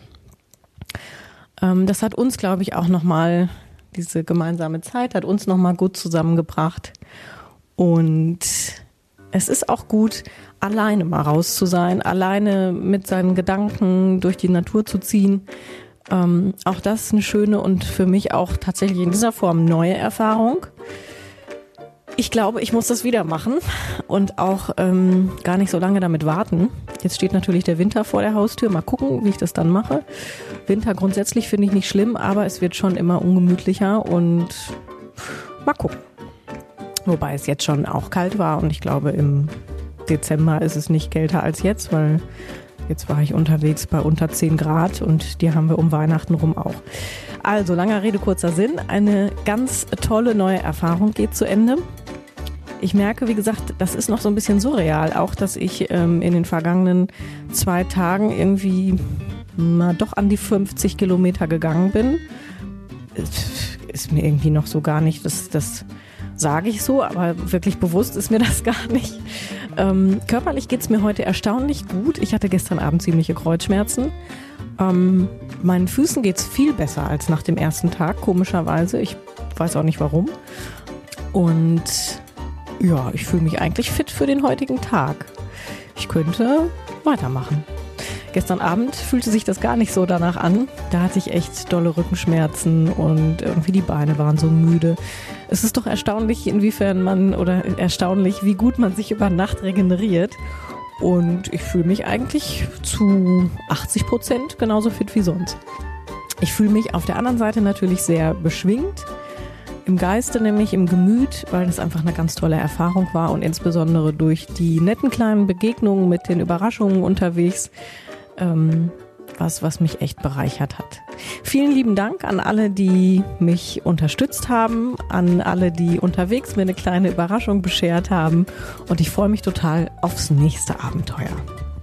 Ähm, das hat uns, glaube ich, auch nochmal, diese gemeinsame Zeit hat uns nochmal gut zusammengebracht. Und es ist auch gut, alleine mal raus zu sein, alleine mit seinen Gedanken durch die Natur zu ziehen. Ähm, auch das ist eine schöne und für mich auch tatsächlich in dieser Form neue Erfahrung. Ich glaube, ich muss das wieder machen und auch ähm, gar nicht so lange damit warten. Jetzt steht natürlich der Winter vor der Haustür. Mal gucken, wie ich das dann mache. Winter grundsätzlich finde ich nicht schlimm, aber es wird schon immer ungemütlicher und mal gucken. Wobei es jetzt schon auch kalt war und ich glaube, im Dezember ist es nicht kälter als jetzt, weil jetzt war ich unterwegs bei unter zehn Grad und die haben wir um Weihnachten rum auch. Also, langer Rede, kurzer Sinn. Eine ganz tolle neue Erfahrung geht zu Ende. Ich merke, wie gesagt, das ist noch so ein bisschen surreal, auch dass ich ähm, in den vergangenen zwei Tagen irgendwie na, doch an die fünfzig Kilometer gegangen bin. Ist mir irgendwie noch so gar nicht, das, das sage ich so, aber wirklich bewusst ist mir das gar nicht. Ähm, körperlich geht es mir heute erstaunlich gut. Ich hatte gestern Abend ziemliche Kreuzschmerzen. Ähm, meinen Füßen geht es viel besser als nach dem ersten Tag, komischerweise. Ich weiß auch nicht warum. Und ja, ich fühle mich eigentlich fit für den heutigen Tag. Ich könnte weitermachen. Gestern Abend fühlte sich das gar nicht so danach an. Da hatte ich echt dolle Rückenschmerzen und irgendwie die Beine waren so müde. Es ist doch erstaunlich, inwiefern man, oder erstaunlich, wie gut man sich über Nacht regeneriert. Und ich fühle mich eigentlich zu achtzig Prozent genauso fit wie sonst. Ich fühle mich auf der anderen Seite natürlich sehr beschwingt. Im Geiste, nämlich im Gemüt, weil das einfach eine ganz tolle Erfahrung war und insbesondere durch die netten kleinen Begegnungen mit den Überraschungen unterwegs, ähm, was, was mich echt bereichert hat. Vielen lieben Dank an alle, die mich unterstützt haben, an alle, die unterwegs mir eine kleine Überraschung beschert haben und ich freue mich total aufs nächste Abenteuer.